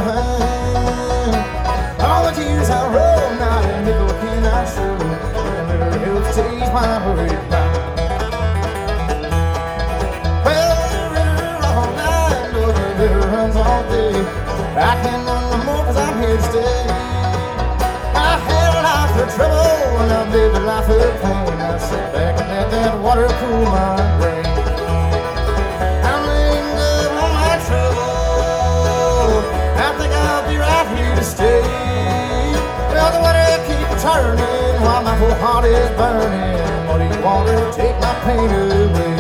behind. All the tears I roll, not a nickel can I show. Never helps to ease my worried mind. Well, the river all night, no, the river runs all day. I can't run no more 'cause I'm here to stay. I had a life of trouble and I've lived a life of pain. I sit back and let that water cool my brain. I'm laying good on my trouble. I think I'll be right here to stay. Well, the water keeps turning while my whole heart is burning. Muddy water, take my pain away.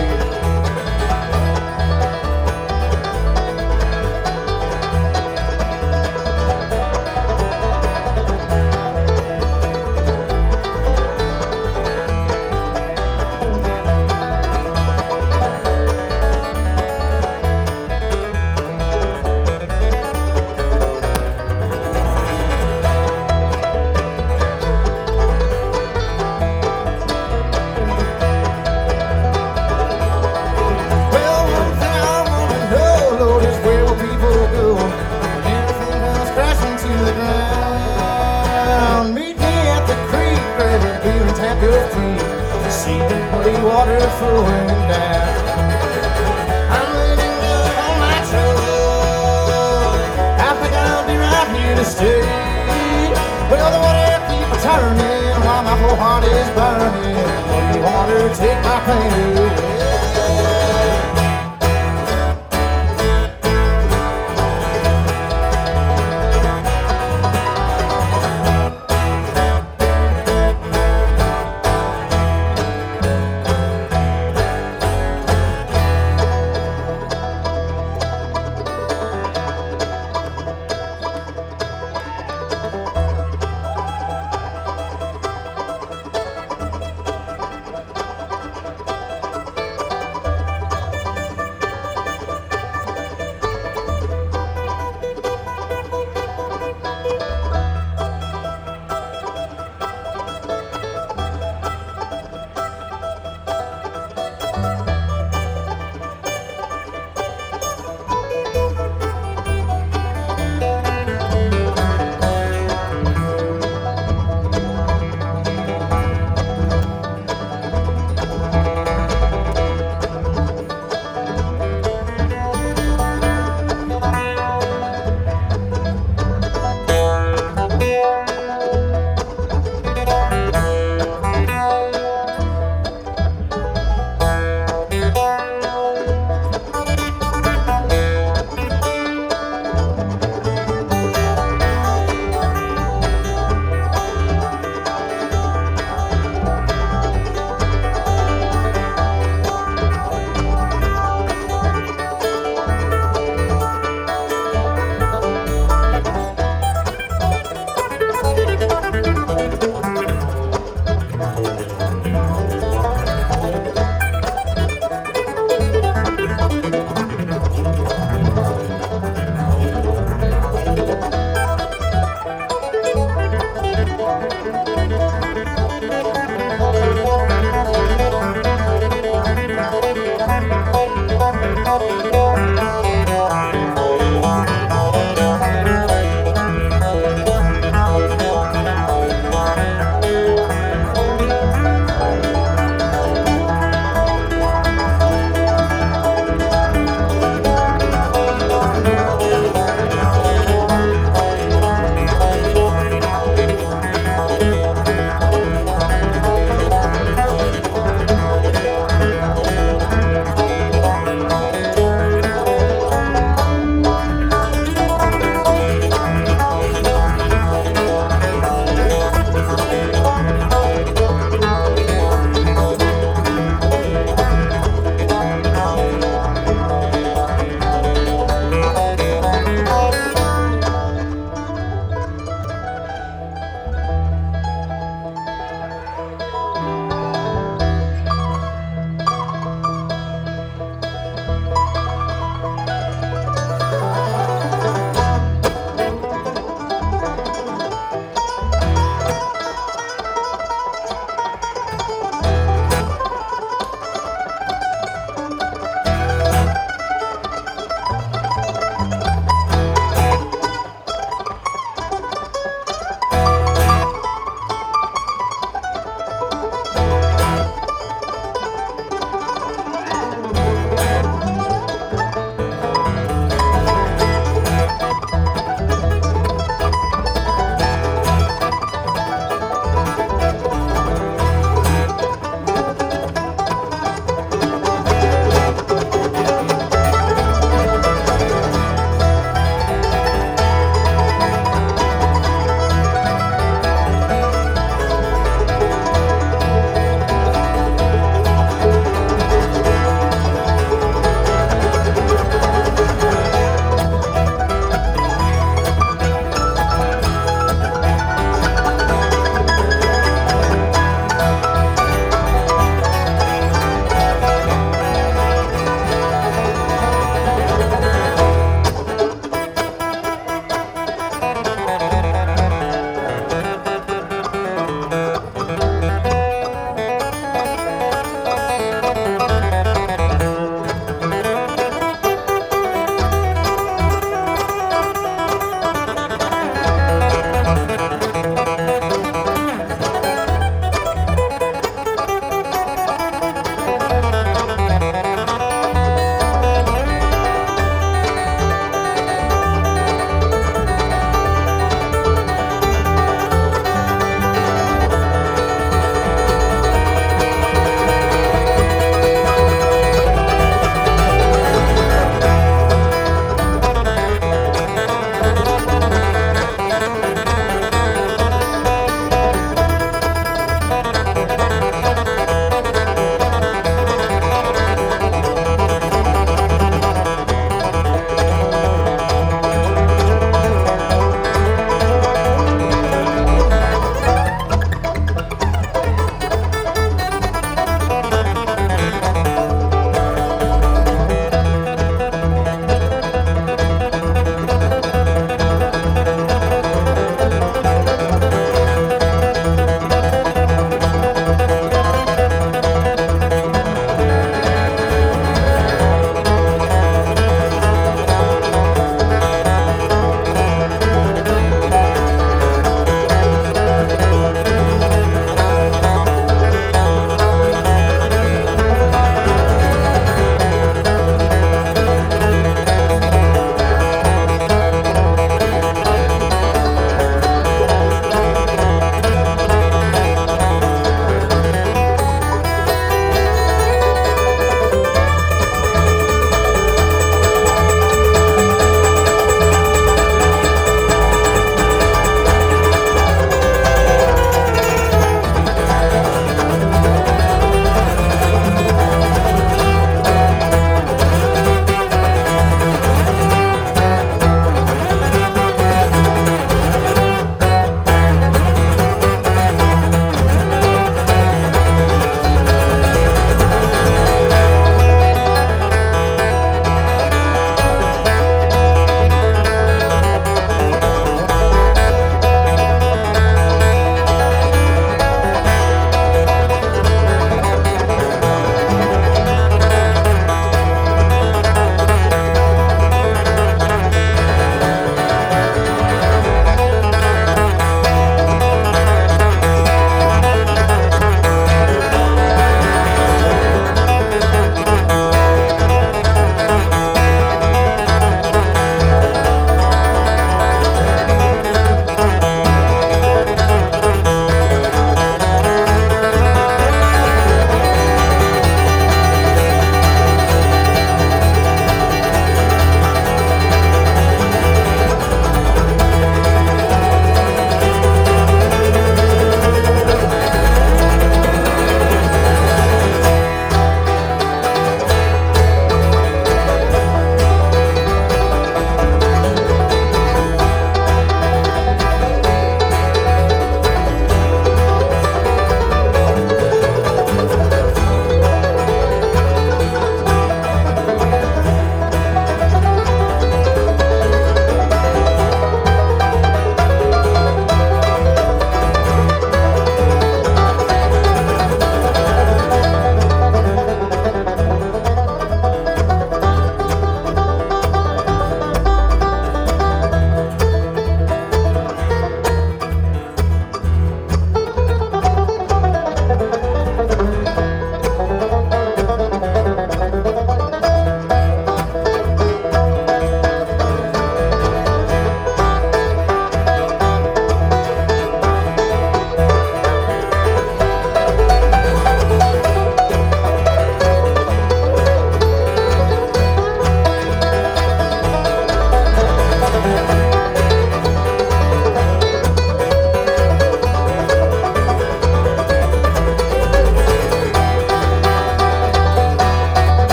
Water flowing down. I'm letting go on my trouble. I think I'll be right here to stay. Well, the water keeps turning while my whole heart is burning. Muddy water, take my pain away.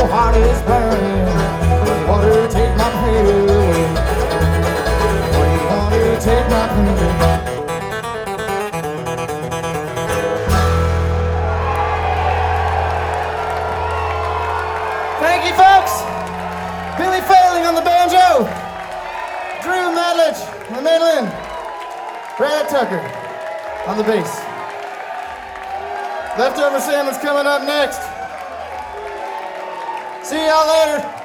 your heart is burning. Water, take my pain away. Water, take my pain away. Thank you, folks. Billy Failing on the banjo. Drew Madlich on the mandolin. Brad Tucker on the bass. Leftover Salmon's coming up next. See y'all later.